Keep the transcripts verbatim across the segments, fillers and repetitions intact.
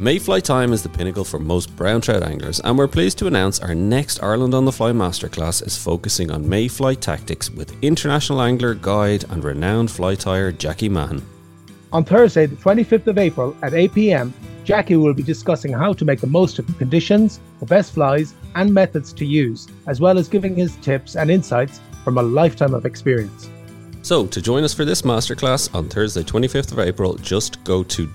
Mayfly time is the pinnacle for most brown trout anglers, and we're pleased to announce our next Ireland on the Fly Masterclass is focusing on mayfly tactics with international angler, guide and renowned fly tyer Jackie Mahan. On Thursday, the twenty-fifth of April at eight p.m, Jackie will be discussing how to make the most of the conditions, the best flies and methods to use, as well as giving his tips and insights from a lifetime of experience. So, to join us for this masterclass on Thursday twenty-fifth of April, just go to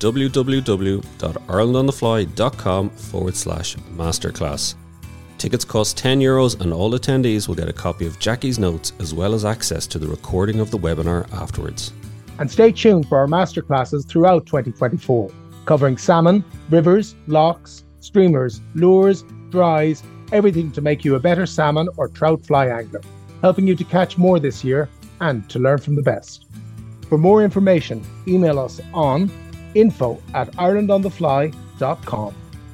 www.irelandonthefly.com forward slash masterclass. Tickets cost ten euros and all attendees will get a copy of Jackie's notes as well as access to the recording of the webinar afterwards. And stay tuned for our masterclasses throughout twenty twenty-four, covering salmon, rivers, lochs, streamers, lures, dries, everything to make you a better salmon or trout fly angler, helping you to catch more this year and to learn from the best. For more information, email us on info at irelandonthefly dot com.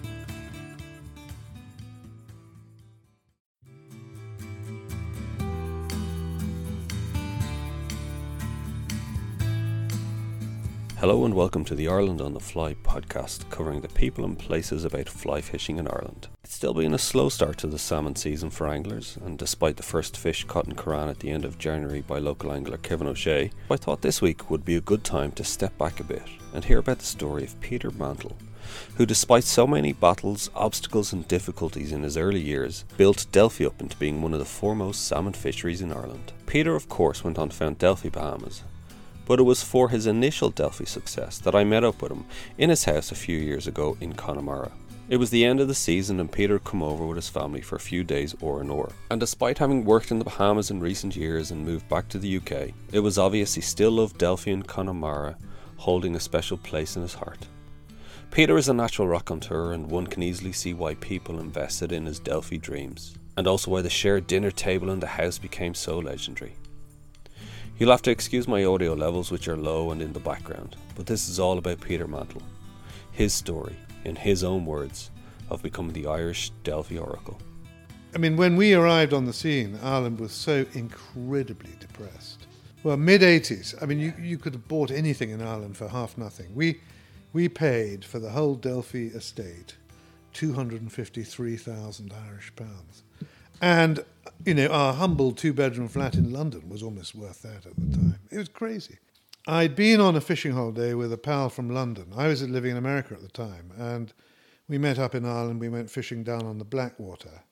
Hello and welcome to the Ireland on the Fly podcast, covering the people and places about fly fishing in Ireland. It's still been a slow start to the salmon season for anglers, and despite the first fish caught in Curragh at the end of January by local angler Kevin O'Shea, I thought this week would be a good time to step back a bit and hear about the story of Peter Mantle, who despite so many battles, obstacles and difficulties in his early years, built Delphi up into being one of the foremost salmon fisheries in Ireland. Peter of course went on to found Delphi Bahamas, but it was for his initial Delphi success that I met up with him in his house a few years ago in Connemara. It was the end of the season and Peter had come over with his family for a few days oar and oar. And despite having worked in the Bahamas in recent years and moved back to the U K, it was obvious he still loved Delphi and Connemara, holding a special place in his heart. Peter is a natural raconteur, and one can easily see why people invested in his Delphi dreams, and also why the shared dinner table in the house became so legendary. You'll have to excuse my audio levels, which are low and in the background, but this is all about Peter Mantle, his story, in his own words, of becoming the Irish Delphi Oracle. I mean, when we arrived on the scene, Ireland was so incredibly depressed. Well, mid-eighties, I mean, you, you could have bought anything in Ireland for half nothing. We we paid for the whole Delphi estate two hundred fifty-three thousand Irish pounds. And, you know, our humble two-bedroom flat in London was almost worth that at the time. It was crazy. I'd been on a fishing holiday with a pal from London. I was living in America at the time, and we met up in Ireland. We went fishing down on the Blackwater,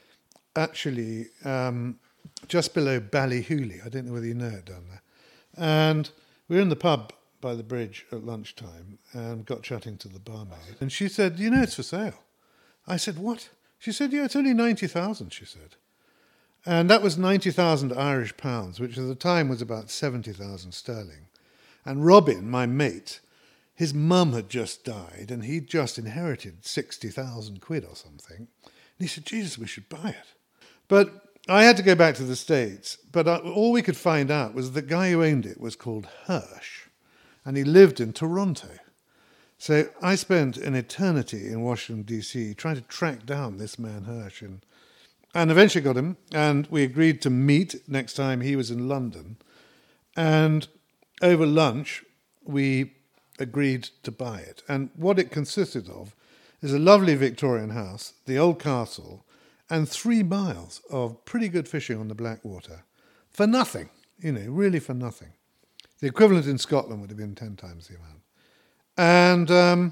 actually um, just below Ballyhooly. I don't know whether you know it down there. And we were in the pub by the bridge at lunchtime and got chatting to the barmaid. And she said, you know, it's for sale. I said, what? She said, yeah, it's only ninety thousand, she said. And that was ninety thousand Irish pounds, which at the time was about seventy thousand sterling. And Robin, my mate, his mum had just died and he'd just inherited sixty thousand quid or something. And he said, Jesus, we should buy it. But I had to go back to the States, but I, all we could find out was the guy who owned it was called Hirsch, and he lived in Toronto. So I spent an eternity in Washington, D C, trying to track down this man Hirsch, and, and eventually got him, and we agreed to meet next time he was in London. And over lunch, we agreed to buy it. And what it consisted of is a lovely Victorian house, the old castle, and three miles of pretty good fishing on the Blackwater for nothing, you know, really for nothing. The equivalent in Scotland would have been ten times the amount. And um,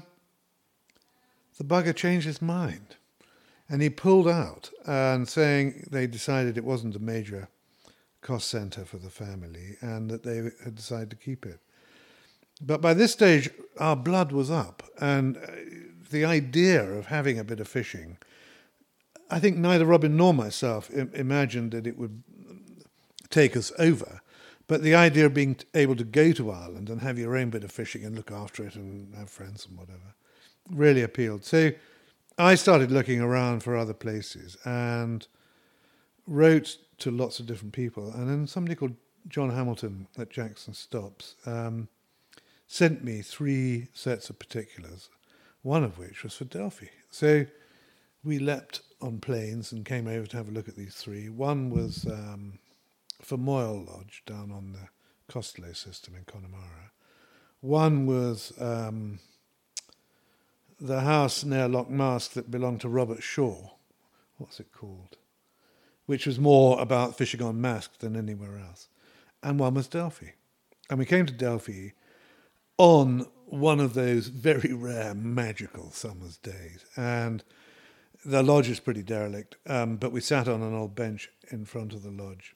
the bugger changed his mind. And he pulled out, and saying they decided it wasn't a major cost centre for the family and that they had decided to keep it. But by this stage, our blood was up. And the idea of having a bit of fishing, I think neither Robin nor myself im- imagined that it would take us over. But the idea of being able to go to Ireland and have your own bit of fishing and look after it and have friends and whatever really appealed. So I started looking around for other places and wrote to lots of different people. And then somebody called John Hamilton at Jackson Stops um, sent me three sets of particulars, one of which was for Delphi. So we leapt on planes and came over to have a look at these three. One was Um, for Moyle Lodge down on the Costello system in Connemara. One was um, the house near Lochmask that belonged to Robert Shaw. What's it called? Which was more about fishing on Mask than anywhere else. And one was Delphi. And we came to Delphi on one of those very rare magical summer's days. And the lodge is pretty derelict, um, but we sat on an old bench in front of the lodge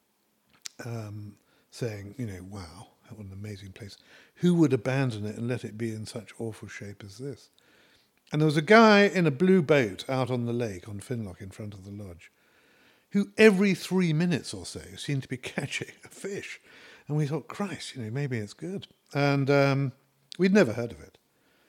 um, saying, you know, wow, what an amazing place. Who would abandon it and let it be in such awful shape as this? And there was a guy in a blue boat out on the lake on Finloch in front of the lodge who every three minutes or so seemed to be catching a fish. And we thought, Christ, you know, maybe it's good. And um, we'd never heard of it.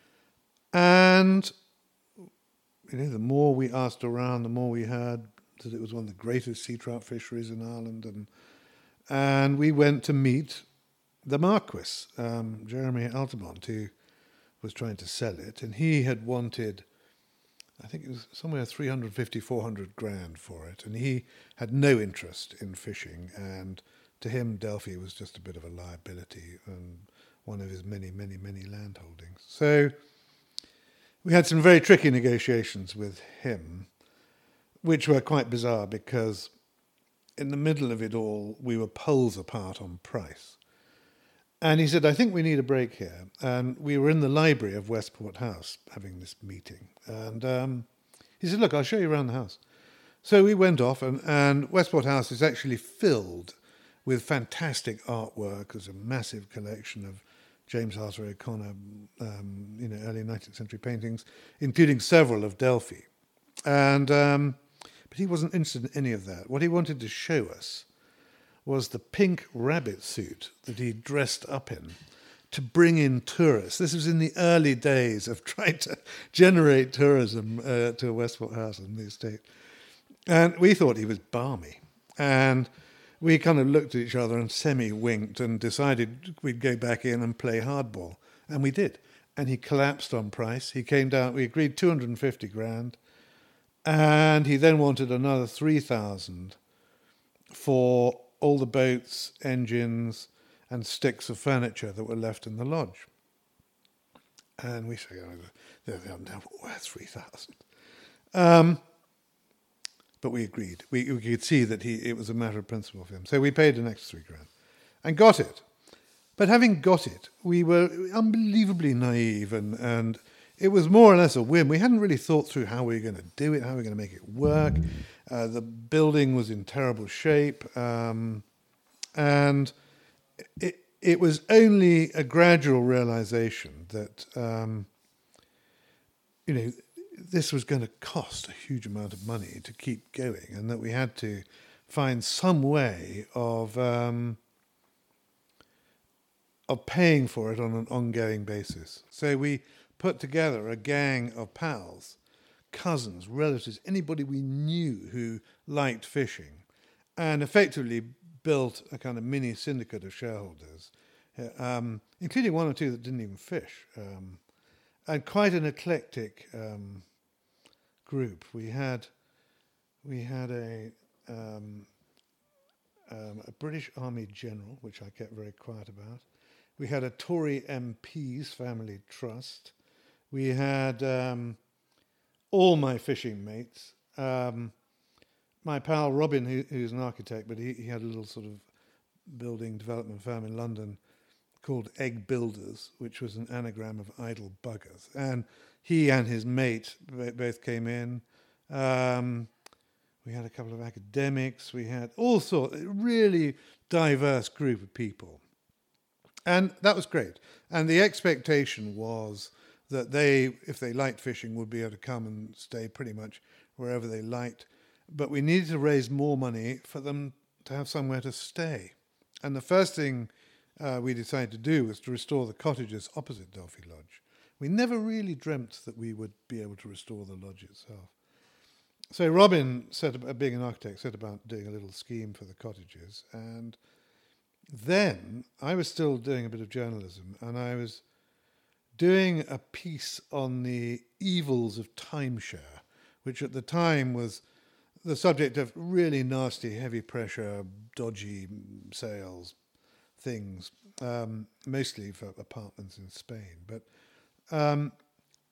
And, you know, the more we asked around, the more we heard that it was one of the greatest sea trout fisheries in Ireland. And and we went to meet the Marquis, um, Jeremy Altamont, who was trying to sell it. And he had wanted, I think it was somewhere three hundred fifty, four hundred grand for it. And he had no interest in fishing. And to him, Delphi was just a bit of a liability and one of his many, many, many land holdings. So we had some very tricky negotiations with him, which were quite bizarre because in the middle of it all, we were poles apart on price. And he said, I think we need a break here. And we were in the library of Westport House having this meeting. And um, he said, look, I'll show you around the house. So we went off, and, and Westport House is actually filled with fantastic artwork. There's a massive collection of James Arthur O'Connor, um, you know, early nineteenth century paintings, including several of Delphi. And um, but he wasn't interested in any of that. What he wanted to show us was the pink rabbit suit that he dressed up in to bring in tourists. This was in the early days of trying to generate tourism uh, to Westport House on the estate. And we thought he was balmy. And we kind of looked at each other and semi-winked and decided we'd go back in and play hardball. And we did. And he collapsed on price. He came down, we agreed two hundred fifty grand. And he then wanted another three thousand for all the boats, engines, and sticks of furniture that were left in the lodge. And we said, oh, they're, they're now worth three thousand. Um, but we agreed. We, we could see that he it was a matter of principle for him. So we paid an extra three grand and got it. But having got it, we were unbelievably naive, and, and it was more or less a whim. We hadn't really thought through how we were going to do it, how we were going to make it work. Uh, the building was in terrible shape. Um, and it, it was only a gradual realization that, um, you know, this was going to cost a huge amount of money to keep going, and that we had to find some way of um, of paying for it on an ongoing basis. So we put together a gang of pals, cousins, relatives, anybody we knew who liked fishing, and effectively built a kind of mini syndicate of shareholders, um, including one or two that didn't even fish, um, and quite an eclectic um, group. We had we had a um, um, a British Army general, which I kept very quiet about. We had a Tory M P's family trust. We had um, all my fishing mates. Um, my pal Robin, who, who's an architect, but he, he had a little sort of building development firm in London called Egg Builders, which was an anagram of idle buggers. And he and his mate both came in. Um, we had a couple of academics. We had all sorts, a really diverse group of people. And that was great. And the expectation was that they, if they liked fishing, would be able to come and stay pretty much wherever they liked. But we needed to raise more money for them to have somewhere to stay. And the first thing uh, we decided to do was to restore the cottages opposite Delphi Lodge. We never really dreamt that we would be able to restore the lodge itself. So Robin, set about, being an architect, set about doing a little scheme for the cottages. And then I was still doing a bit of journalism, and I was doing a piece on the evils of timeshare, which at the time was the subject of really nasty, heavy pressure, dodgy sales things, um, mostly for apartments in Spain. But um,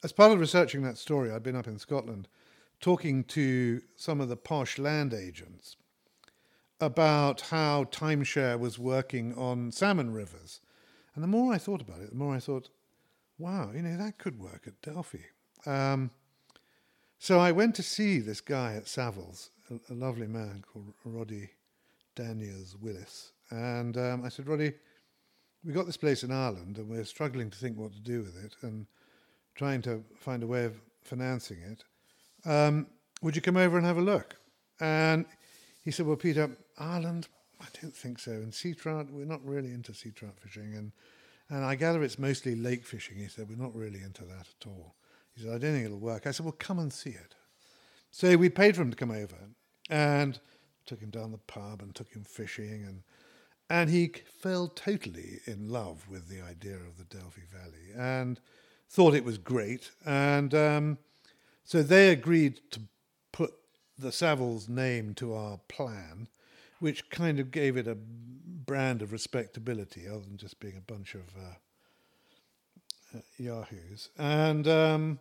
as part of researching that story, I'd been up in Scotland talking to some of the posh land agents about how timeshare was working on salmon rivers. And the more I thought about it, the more I thought, wow, you know, that could work at Delphi. Um, so I went to see this guy at Savills, a, a lovely man called Roddy Daniels Willis. And um, I said, Roddy, we got this place in Ireland and we're struggling to think what to do with it and trying to find a way of financing it. Um, would you come over and have a look? And he said, well, Peter, Ireland, I don't think so. And sea trout, we're not really into sea trout fishing. And, and I gather it's mostly lake fishing. He said, we're not really into that at all. He said, I don't think it'll work. I said, well, come and see it. So we paid for him to come over and took him down the pub and took him fishing. And, and he fell totally in love with the idea of the Delphi Valley and thought it was great. And um, so they agreed to put the Savills name to our plan, which kind of gave it a brand of respectability other than just being a bunch of uh, uh, yahoos. And um,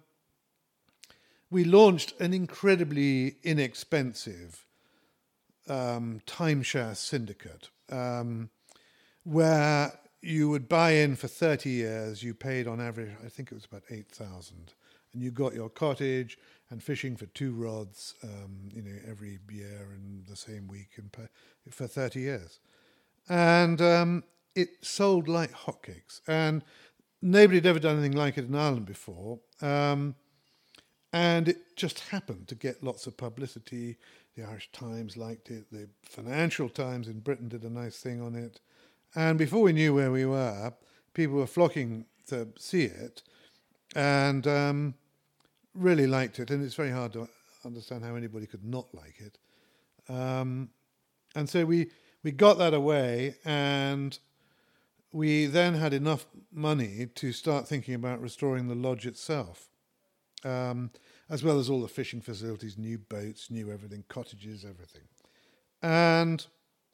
we launched an incredibly inexpensive um, timeshare syndicate um, where you would buy in for thirty years. You paid on average, I think it was about eight thousand, and you got your cottage and fishing for two rods, um, you know, every year and the same week and per, for thirty years. And um, it sold like hotcakes. And nobody had ever done anything like it in Ireland before. Um, and it just happened to get lots of publicity. The Irish Times liked it. The Financial Times in Britain did a nice thing on it. And before we knew where we were, people were flocking to see it. And um, really liked it, and it's very hard to understand how anybody could not like it. Um, and so we we got that away, and we then had enough money to start thinking about restoring the lodge itself, um, as well as all the fishing facilities, new boats, new everything, cottages, everything. And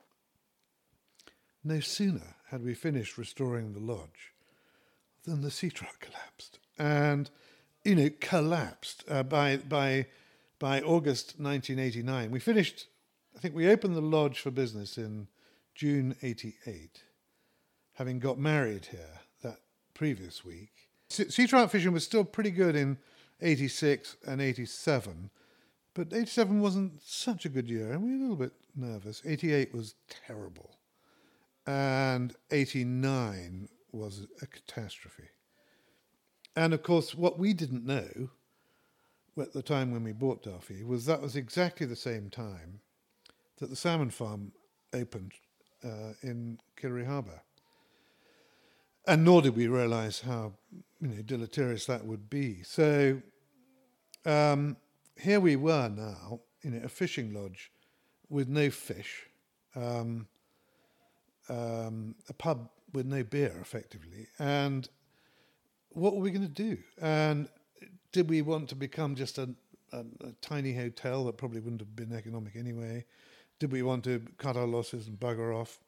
no sooner had we finished restoring the lodge than the sea trout collapsed. And you know, collapsed uh, by by by August nineteen eighty-nine. We finished, I think we opened the lodge for business in June eighty-eight, having got married here that previous week. Sea trout fishing was still pretty good in eighty-six and eighty-seven, but eighty-seven wasn't such a good year, and we were a little bit nervous. eighty-eight was terrible, and eighty-nine was a catastrophe. And of course, what we didn't know at the time when we bought Delphi was that was exactly the same time that the salmon farm opened uh, in Killaree Harbour. And nor did we realise how, you know, deleterious that would be. So um, here we were now, you know, a fishing lodge with no fish, um, um, a pub with no beer, effectively, and what were we going to do? And did we want to become just a, a, a tiny hotel that probably wouldn't have been economic anyway? Did we want to cut our losses and bugger off?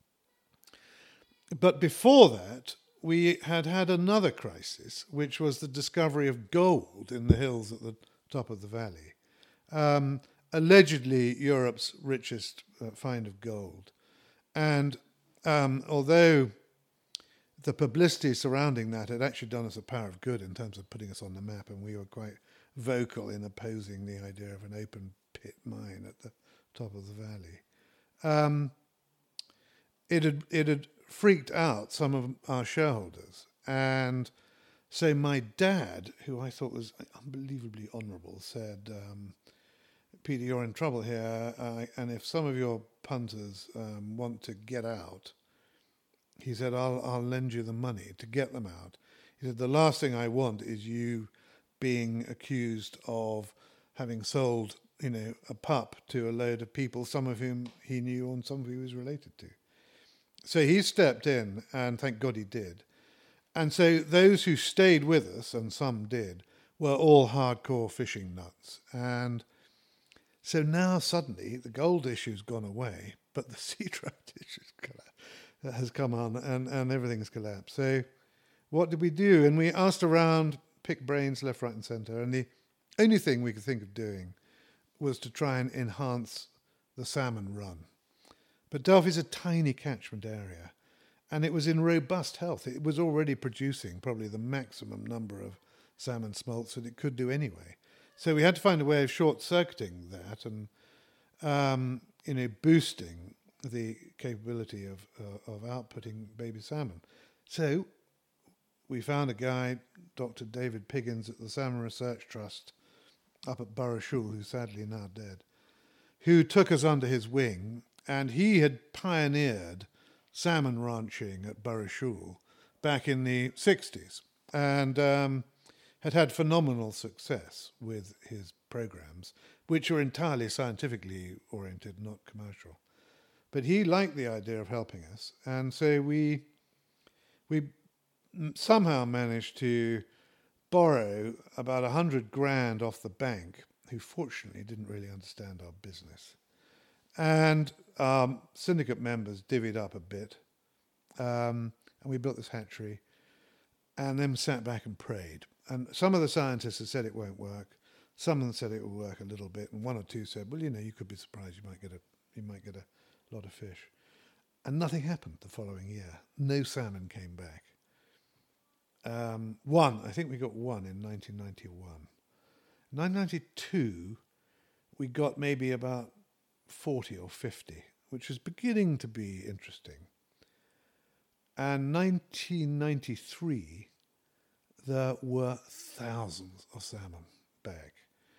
But before that, we had had another crisis, which was the discovery of gold in the hills at the top of the valley. Um, allegedly Europe's richest uh, find of gold. And um, although the publicity surrounding that had actually done us a power of good in terms of putting us on the map, and we were quite vocal in opposing the idea of an open pit mine at the top of the valley. Um, it had it had freaked out some of our shareholders, and so my dad, who I thought was unbelievably honourable, said, um, "Peter, you're in trouble here, uh, and if some of your punters um, want to get out," he said, I'll, I'll lend you the money to get them out. He said, the last thing I want is you being accused of having sold, you know, a pup to a load of people, some of whom he knew and some of whom he was related to. So he stepped in, and thank God he did. And so those who stayed with us, and some did, were all hardcore fishing nuts. And so now suddenly the gold issue's gone away, but the sea trout issue's collapsed. Has come on and, and everything's collapsed. So what did we do? And we asked around pick brains left, right and centre, and the only thing we could think of doing was to try and enhance the salmon run. But Delphi is a tiny catchment area, and it was in robust health. It was already producing probably the maximum number of salmon smolts that it could do anyway. So we had to find a way of short-circuiting that and um, you know, boosting the capability of uh, of outputting baby salmon. So we found a guy, Doctor David Piggins at the Salmon Research Trust up at Burrashul, who's sadly now dead, who took us under his wing, and he had pioneered salmon ranching at Burrashul back in the sixties and um, had had phenomenal success with his programs, which were entirely scientifically oriented, not commercial. But he liked the idea of helping us, and so we we somehow managed to borrow about a hundred grand off the bank, who fortunately didn't really understand our business. And um, syndicate members divvied up a bit, um, and we built this hatchery, and then sat back and prayed. And some of the scientists had said it won't work. Some of them said it will work a little bit, and one or two said, "Well, you know, you could be surprised. You might get a, you might get a lot of fish." And nothing happened the following year. No salmon came back. Um, one, I think we got one in nineteen ninety-one. nineteen ninety-two, we got maybe about forty or fifty, which was beginning to be interesting. And nineteen ninety-three, there were thousands of salmon back.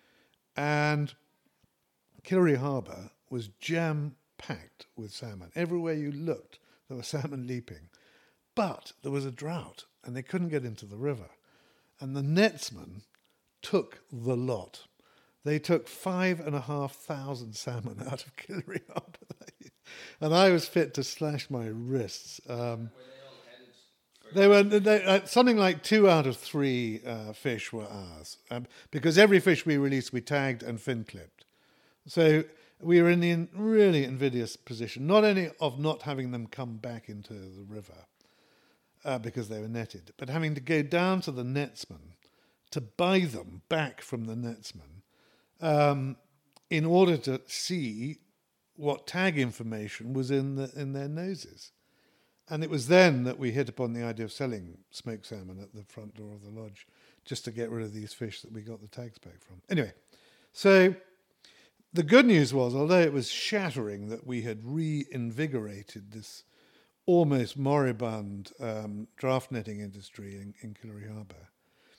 And Killaree Harbour was jam-packed with salmon. Everywhere you looked, there were salmon leaping. But there was a drought, and they couldn't get into the river. And the netsmen took the lot. They took five and a half thousand salmon out of Killaree Harbour. And I was fit to slash my wrists. Um, They were they, uh, something like two out of three uh, fish were ours, um, because every fish we released we tagged and fin clipped. So we were in the in really invidious position, not only of not having them come back into the river uh, because they were netted, but having to go down to the netsman to buy them back from the netsman um, in order to see what tag information was in the in their noses. And it was then that we hit upon the idea of selling smoked salmon at the front door of the lodge, just to get rid of these fish that we got the tags back from. Anyway, so the good news was, although it was shattering that we had reinvigorated this almost moribund um, draft netting industry in, in Killaree Harbour,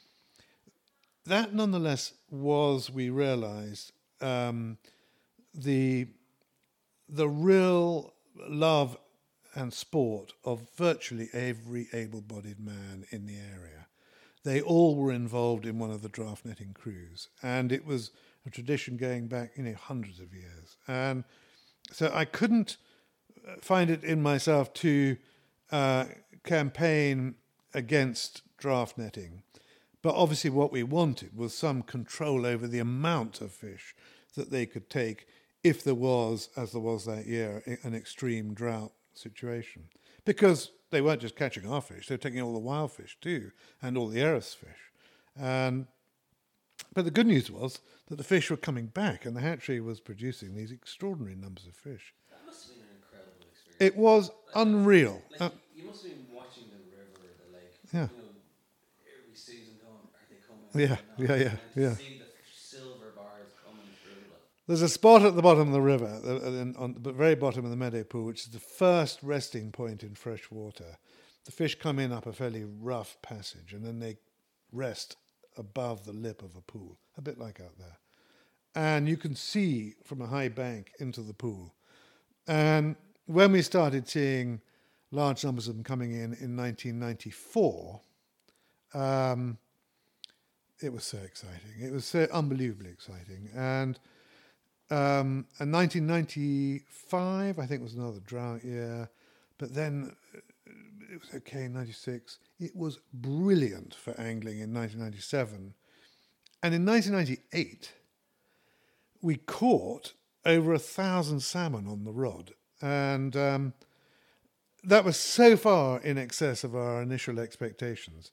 that nonetheless was, we realised, um, the the real love and sport of virtually every able-bodied man in the area. They all were involved in one of the draft netting crews, and it was a tradition going back, you know, hundreds of years. And so I couldn't find it in myself to uh, campaign against draft netting. But obviously what we wanted was some control over the amount of fish that they could take if there was, as there was that year, an extreme drought situation. Because they weren't just catching our fish, they were taking all the wild fish too, and all the Eris fish. And, but the good news was that the fish were coming back, and the hatchery was producing these extraordinary numbers of fish. That must have been an incredible experience. It was like, unreal. Like Uh, you must have been watching the river, the lake, Yeah. you know, every season going, are they coming? Yeah, Are they not? yeah, yeah, And to yeah. see the silver bars coming through. Like, There's a spot at the bottom of the river, uh, in- on the very bottom of the meadow pool, which is the first resting point in fresh water. The fish come in up a fairly rough passage, and then they rest above the lip of a pool, a bit like out there. And you can see from a high bank into the pool. And when we started seeing large numbers of them coming in in nineteen ninety-four, um, it was so exciting. It was so unbelievably exciting. And Um, and nineteen ninety-five, I think, was another drought year. But then uh, it was okay in ninety-six. It was brilliant for angling in nineteen ninety-seven. And in nineteen ninety-eight, we caught over a thousand salmon on the rod. And um, that was so far in excess of our initial expectations.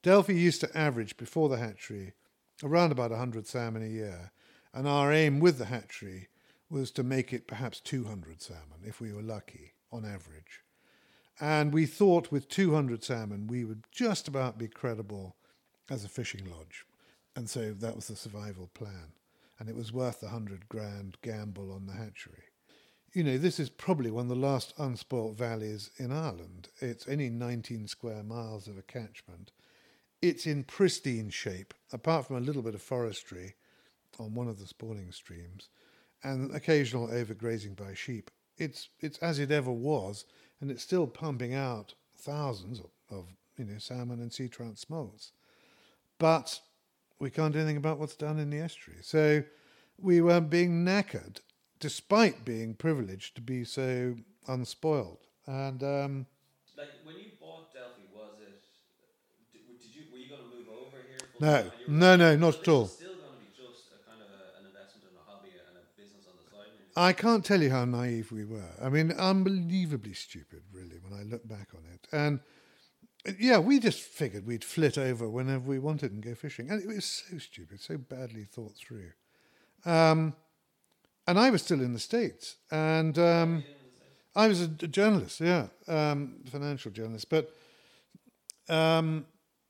Delphi used to average, before the hatchery, around about one hundred salmon a year. And our aim with the hatchery was to make it perhaps two hundred salmon, if we were lucky, on average. And we thought with two hundred salmon, we would just about be credible as a fishing lodge. And so that was the survival plan. And it was worth the hundred grand gamble on the hatchery. You know, this is probably one of the last unspoilt valleys in Ireland. It's only nineteen square miles of a catchment. It's in pristine shape, apart from a little bit of forestry on one of the spawning streams and occasional overgrazing by sheep. It's it's as it ever was, and it's still pumping out thousands of, of you know salmon and sea trout smolts. But we can't do anything about what's done in the estuary. So we were being knackered, despite being privileged to be so unspoiled. And um, Like, when you bought Delphi, was it... Did, did you, were you going to move over here? full no, time? And you were no, like, no, so not this at all. is still going to be just a kind of a, an investment in a hobby and a business on the side? maybe? I can't tell you how naive we were. I mean, unbelievably stupid, really, when I look back on it. And yeah, we just figured we'd flit over whenever we wanted and go fishing. And it was so stupid, so badly thought through. Um, and I was still in the States. And um, I was a, a journalist, yeah, um, financial journalist. But um,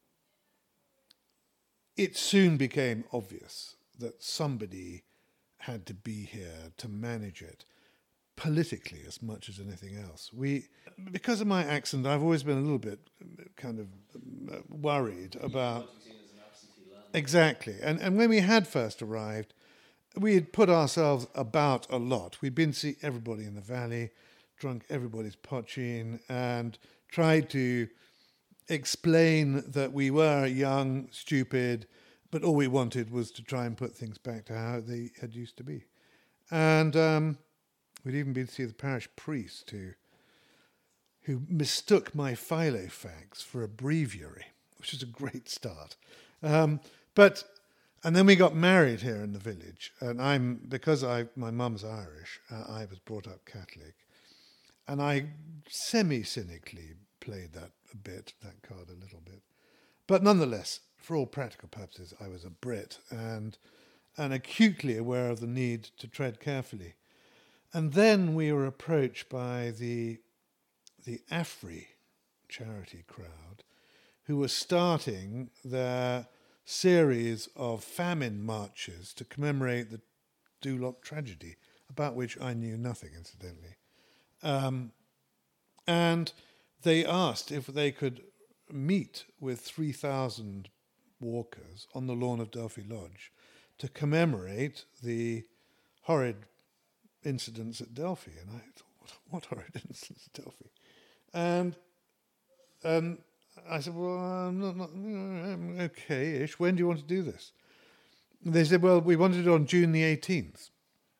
it soon became obvious that somebody had to be here to manage it, politically as much as anything else. We, because of my accent, I've always been a little bit kind of uh, worried about... What you've seen as an absentee land. Exactly. And and when we had first arrived, we had put ourselves about a lot. We'd been to see everybody in the valley, drunk everybody's pochine, and tried to explain that we were young, stupid, but all we wanted was to try and put things back to how they had used to be. And um, we'd even been to see the parish priest who, who mistook my Filofax for a breviary, which is a great start. Um, but and then we got married here in the village, and I'm because I my mum's Irish, uh, I was brought up Catholic, and I semi-cynically played that a bit, that card a little bit, but nonetheless, for all practical purposes, I was a Brit and and acutely aware of the need to tread carefully. And then we were approached by the the AFRI charity crowd, who were starting their series of famine marches to commemorate the Duloc tragedy, about which I knew nothing, incidentally. Um, and they asked if they could meet with three thousand walkers on the lawn of Delphi Lodge to commemorate the horrid incidents at Delphi. And I thought, what, what horrid incidents at Delphi? And um, I said, well, I'm not, not I'm okay-ish. When do you want to do this? And they said, well, we wanted it on June the eighteenth.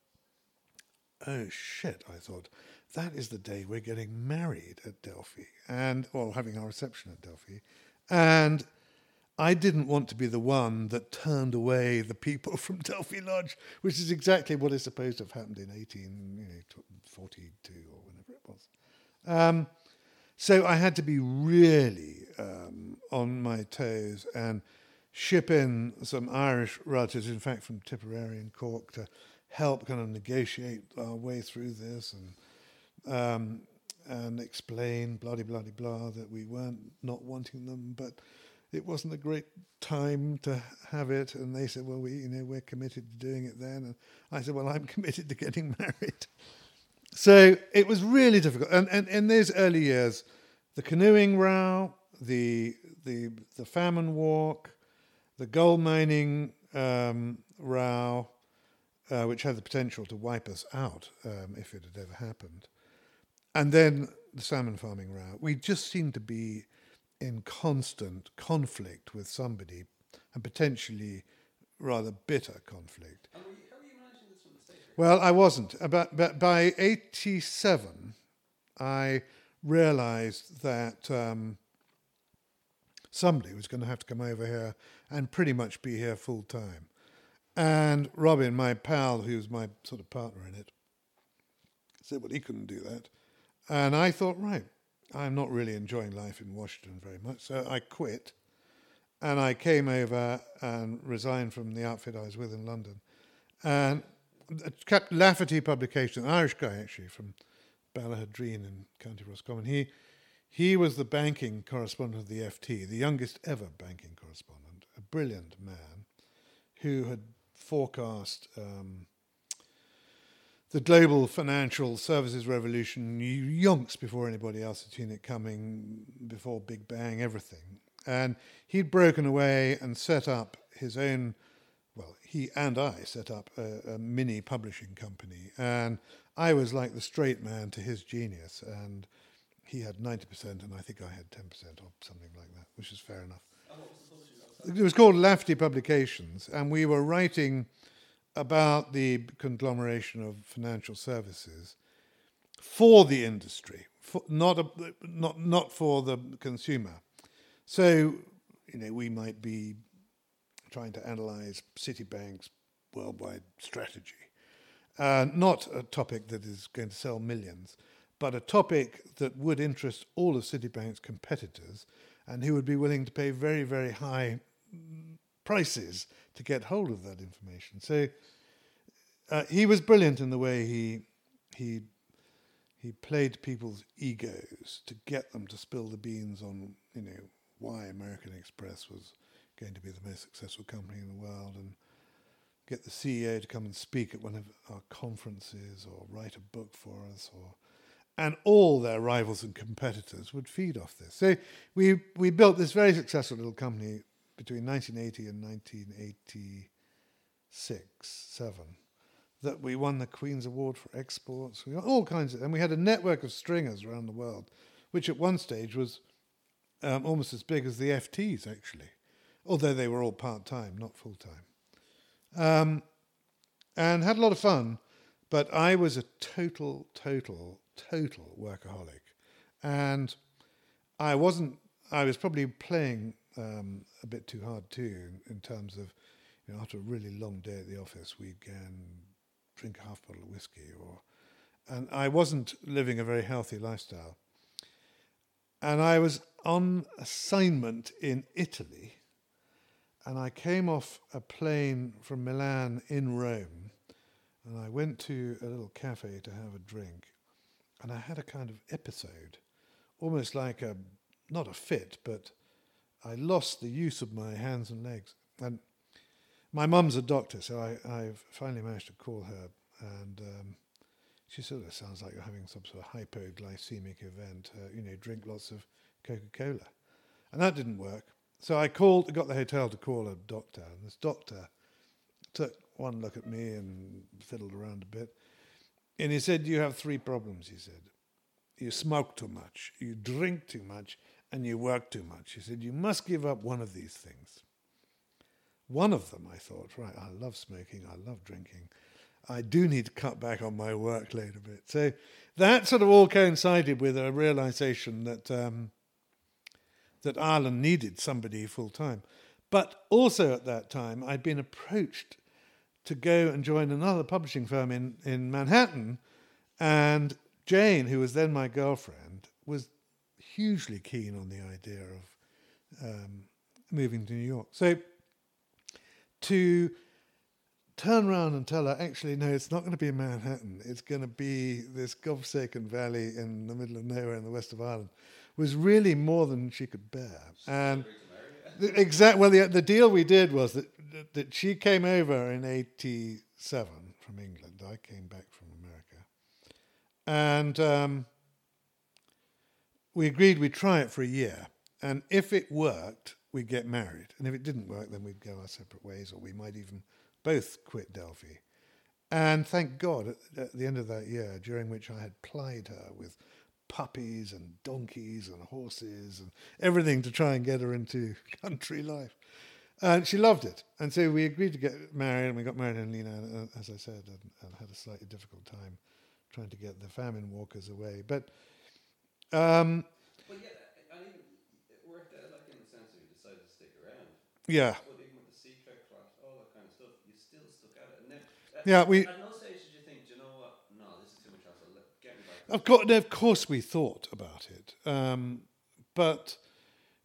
Oh, shit, I thought. That is the day we're getting married at Delphi, and, well, having our reception at Delphi. And I didn't want to be the one that turned away the people from Delphi Lodge, which is exactly what is supposed to have happened in eighteen forty-two or whenever it was. Um, so I had to be really um, on my toes and ship in some Irish relatives, in fact from Tipperary and Cork, to help kind of negotiate our way through this and um, and explain, blah, blah, blah, blah, that we weren't not wanting them, but it wasn't a great time to have it. And they said, well, we, you know, we're committed to doing it then. And I said, well, I'm committed to getting married. So it was really difficult. And, and in those early years, the canoeing row, the the the famine walk, the gold mining um, row, uh, which had the potential to wipe us out um, if it had ever happened, and then the salmon farming row. We just seemed to be in constant conflict with somebody, and potentially rather bitter conflict. And were you, how were you managing this from the States? Well, I wasn't. But, but by eighty-seven, I realised that um, somebody was going to have to come over here and pretty much be here full time. And Robin, my pal, who's my sort of partner in it, said, well, he couldn't do that. And I thought, right, I'm not really enjoying life in Washington very much, so I quit and I came over and resigned from the outfit I was with in London. And kept Lafferty Publication, an Irish guy actually from Ballahadreen in County Roscommon. He he was the banking correspondent of the F T, the youngest ever banking correspondent, a brilliant man who had forecast um, the global financial services revolution yonks before anybody else had seen it coming, before Big Bang, everything. And he'd broken away and set up his own, well, he and I set up a, a mini publishing company. And I was like the straight man to his genius. And he had ninety percent and I think I had ten percent or something like that, which is fair enough. It was called Lafferty Publications, and we were writing about the conglomeration of financial services for the industry, for, not, a, not, not for the consumer. So, you know, we might be trying to analyse Citibank's worldwide strategy. Uh, not a topic that is going to sell millions, but a topic that would interest all of Citibank's competitors and who would be willing to pay very, very high prices to get hold of that information. So uh, he was brilliant in the way he he he played people's egos to get them to spill the beans on, you know, why American Express was going to be the most successful company in the world, and get the C E O to come and speak at one of our conferences or write a book for us, or and all their rivals and competitors would feed off this. So we we built this very successful little company between nineteen eighty and nineteen eighty-six, seven, that we won the Queen's Award for exports. We got all kinds of, and we had a network of stringers around the world, which at one stage was um, almost as big as the F Ts, actually, although they were all part-time, not full-time. Um, and had a lot of fun, but I was a total, total, total workaholic. And I wasn't, I was probably playing um, a bit too hard too, in, in terms of, you know, after a really long day at the office, we'd go and drink a half bottle of whiskey, or, and I wasn't living a very healthy lifestyle. And I was on assignment in Italy, and I came off a plane from Milan in Rome, and I went to a little cafe to have a drink, and I had a kind of episode, almost like a, not a fit, but I lost the use of my hands and legs. And my mum's a doctor, so I, I've finally managed to call her, and um, she said, it sounds like you're having some sort of hypoglycemic event, uh, you know, drink lots of Coca-Cola. And that didn't work. So I called, got the hotel to call a doctor, and this doctor took one look at me and fiddled around a bit. And he said, you have three problems, he said. You smoke too much, you drink too much, and you work too much. He said, you must give up one of these things. One of them, I thought, right, I love smoking, I love drinking. I do need to cut back on my workload a bit. So that sort of all coincided with a realization that um, that Ireland needed somebody full-time. But also at that time, I'd been approached to go and join another publishing firm in, in Manhattan, and Jane, who was then my girlfriend, was hugely keen on the idea of um, moving to New York. So to turn around and tell her, actually, no, it's not going to be in Manhattan, it's going to be this godforsaken valley in the middle of nowhere in the west of Ireland, was really more than she could bear. And exact, well, the, the deal we did was that, that she came over in eighty-seven from England. I came back from America. And um, we agreed we'd try it for a year. And if it worked, we'd get married. And if it didn't work, then we'd go our separate ways, or we might even both quit Delphi. And thank God, at, at the end of that year, during which I had plied her with puppies and donkeys and horses and everything to try and get her into country life, and she loved it. And so we agreed to get married, and we got married in Lena, as I said, and, and had a slightly difficult time trying to get the famine walkers away. But um, well, yeah, I mean, it worked out, like, in the sense that you decided to stick around. Yeah. But even with the sea trek class, all that kind of stuff, you still stuck at it. And then, at, Yeah, we. at no stage did you think, do you know what? No, this is too much hassle. Let- Get me back. Of course, of course, we thought about it, um, but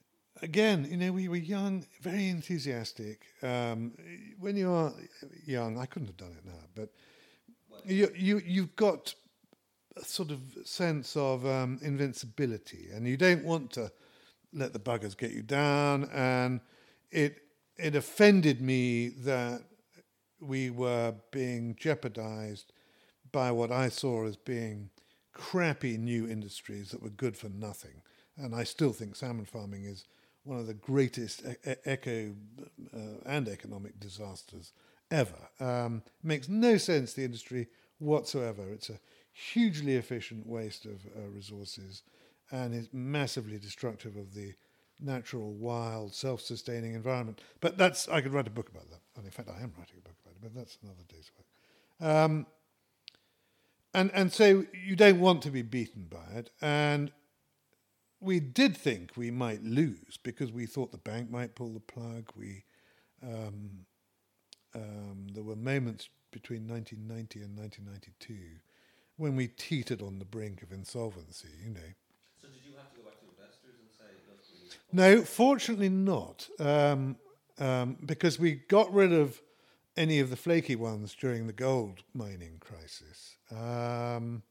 again, you know, we were young, very enthusiastic. Um, when you are young, I couldn't have done it now, but you, you, you've got a sort of sense of um, invincibility, and you don't want to let the buggers get you down. And it it offended me that we were being jeopardized by what I saw as being crappy new industries that were good for nothing. And I still think salmon farming is one of the greatest e- eco uh, and economic disasters ever. Um, makes no sense, the industry, whatsoever. It's a hugely efficient waste of uh, resources, and is massively destructive of the natural, wild, self-sustaining environment. But that's, I could write a book about that. And in fact, I am writing a book about it, but that's another day's work. Um, and, and so you don't want to be beaten by it. And we did think we might lose because we thought the bank might pull the plug. We, um, um, there were moments between nineteen ninety and nineteen ninety-two when we teetered on the brink of insolvency, you know. So did you have to go back to investors and say, look, we need... No, fortunately not, um, um, because we got rid of any of the flaky ones during the gold mining crisis. Um,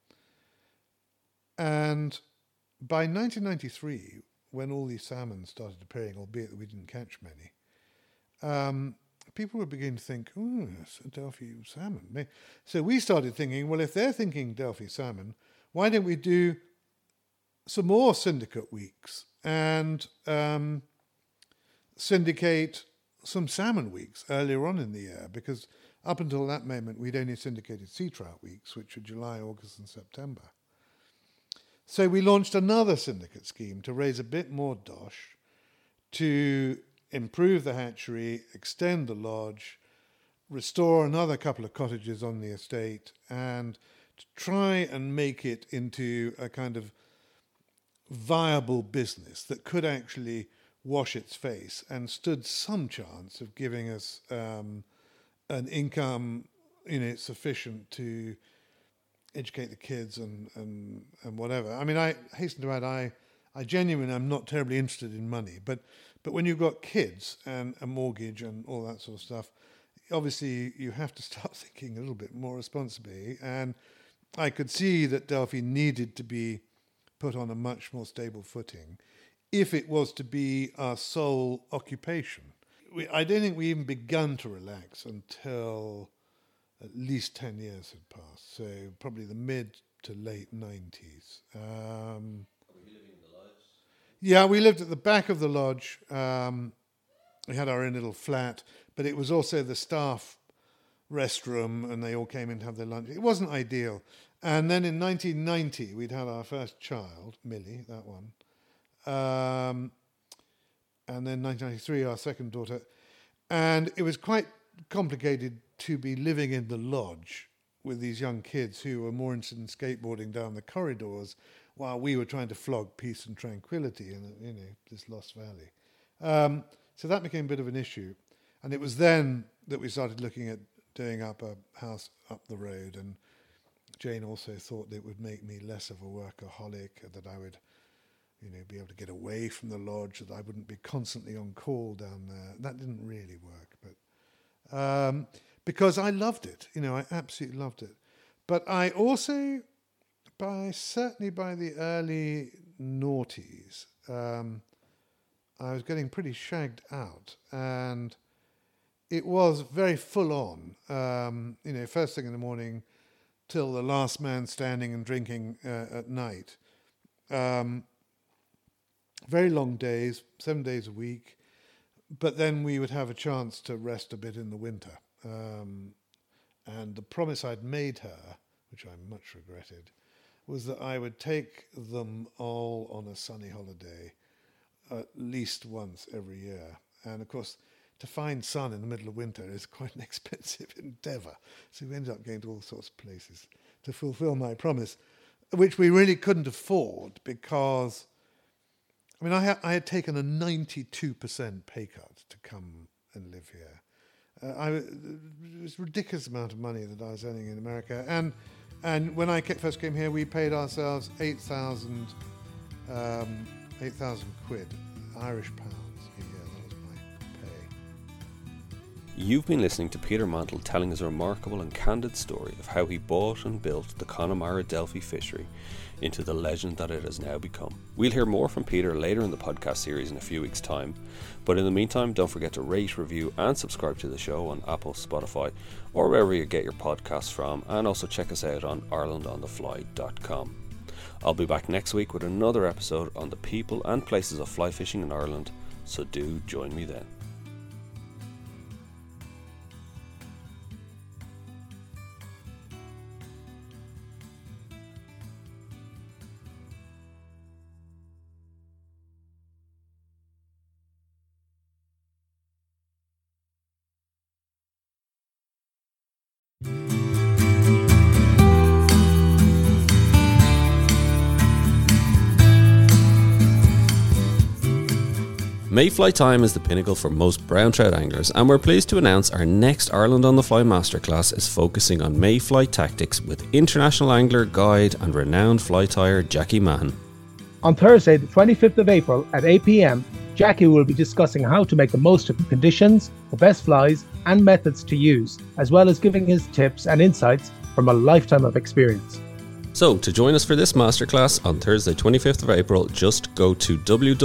and by nineteen ninety-three, when all these salmon started appearing, albeit that we didn't catch many, um, people were beginning to think, oh, it's a Delphi salmon. So we started thinking, well, if they're thinking Delphi salmon, why don't we do some more syndicate weeks and um, syndicate some salmon weeks earlier on in the year? Because up until that moment, we'd only syndicated sea trout weeks, which were July, August, and September. So we launched another syndicate scheme to raise a bit more dosh, to improve the hatchery, extend the lodge, restore another couple of cottages on the estate, and to try and make it into a kind of viable business that could actually wash its face and stood some chance of giving us um, an income, you know, sufficient to educate the kids and, and, and whatever. I mean, I hasten to add, I, I genuinely am not terribly interested in money, but but when you've got kids and a mortgage and all that sort of stuff, obviously you have to start thinking a little bit more responsibly. And I could see that Delphi needed to be put on a much more stable footing if it was to be our sole occupation. We, I don't think we even begun to relax until at least ten years had passed, so probably the mid to late nineties. Um, Were you living in the lodge? yeah, we lived at the back of the lodge. Um, we had our own little flat, but it was also the staff restroom, and they all came in to have their lunch. It wasn't ideal. And then in nineteen ninety, we'd had our first child, Millie, that one. Um, and then nineteen ninety-three, our second daughter. And it was quite complicated to be living in the lodge with these young kids who were more interested in skateboarding down the corridors while we were trying to flog peace and tranquility in, you know, this Lost Valley. Um, so that became a bit of an issue. And it was then that we started looking at doing up a house up the road. And Jane also thought that it would make me less of a workaholic, that I would, you know, be able to get away from the lodge, that I wouldn't be constantly on call down there. That didn't really work, but um, because I loved it, you know, I absolutely loved it. But I also, by certainly by the early noughties, um, I was getting pretty shagged out, and it was very full on. Um, you know, first thing in the morning till the last man standing and drinking uh, at night. Um, very long days, seven days a week, but then we would have a chance to rest a bit in the winter. Um, and the promise I'd made her, which I much regretted, was that I would take them all on a sunny holiday at least once every year. And of course, to find sun in the middle of winter is quite an expensive endeavour. So we ended up going to all sorts of places to fulfil my promise, which we really couldn't afford because, I mean, I, ha- I had taken a ninety-two percent pay cut to come and live here. Uh, I, it was a ridiculous amount of money that I was earning in America. And and when I first came here, we paid ourselves eight thousand um, eight thousand quid Irish pounds a year. That was my pay. You've been listening to Peter Mantle telling his remarkable and candid story of how he bought and built the Connemara Delphi fishery into the legend that it has now become. We'll hear more from Peter later in the podcast series in a few weeks' time, but in the meantime, don't forget to rate, review and subscribe to the show on Apple, Spotify or wherever you get your podcasts from, and also check us out on ireland on the fly dot com. I'll be back next week with another episode on the people and places of fly fishing in Ireland, so do join me then. Mayfly time is the pinnacle for most brown trout anglers, and we're pleased to announce our next Ireland on the Fly Masterclass is focusing on mayfly tactics with international angler, guide and renowned fly tyer Jackie Mahan. On Thursday, the twenty-fifth of April at eight p.m, Jackie will be discussing how to make the most of the conditions, the best flies and methods to use, as well as giving his tips and insights from a lifetime of experience. So, to join us for this masterclass on Thursday twenty-fifth of April, just go to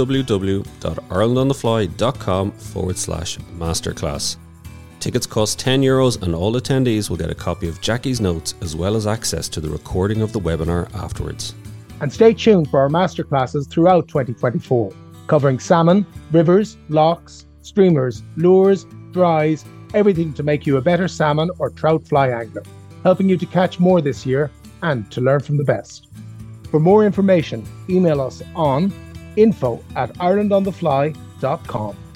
www.irelandonthefly.com forward slash masterclass. Tickets cost ten euros and all attendees will get a copy of Jackie's notes as well as access to the recording of the webinar afterwards. And stay tuned for our masterclasses throughout twenty twenty-four, covering salmon, rivers, lochs, streamers, lures, dries, everything to make you a better salmon or trout fly angler, helping you to catch more this year and to learn from the best. For more information, email us on info at ireland on the fly dot com.